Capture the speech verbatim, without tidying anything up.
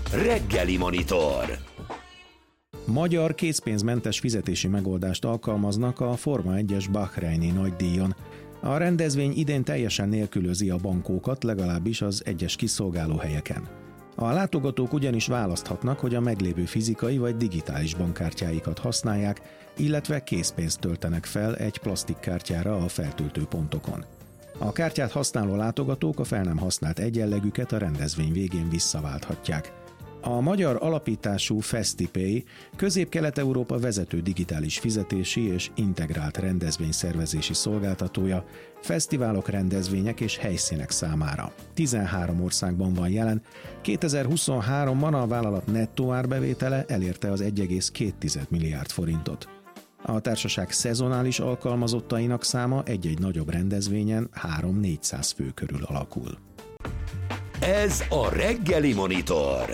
Reggeli Monitor. Magyar készpénzmentes fizetési megoldást alkalmaznak a Forma egyes Bahreini nagydíjon. A rendezvény idén teljesen nélkülözi a bankókat, legalábbis az egyes kiszolgálóhelyeken. A látogatók ugyanis választhatnak, hogy a meglévő fizikai vagy digitális bankkártyáikat használják, illetve készpénzt töltenek fel egy plastikkártyára a feltöltő pontokon. A kártyát használó látogatók a fel nem használt egyenlegüket a rendezvény végén visszaválthatják. A magyar alapítású FestiPay Közép-Kelet-Európa vezető digitális fizetési és integrált rendezvényszervezési szolgáltatója fesztiválok, rendezvények és helyszínek számára. tizenhárom országban van jelen, kétezer-huszonháromban a vállalat nettó árbevétele elérte az egy egész két milliárd forintot. A társaság szezonális alkalmazottainak száma egy-egy nagyobb rendezvényen három-négyszáz fő körül alakul. Ez a Reggeli Monitor.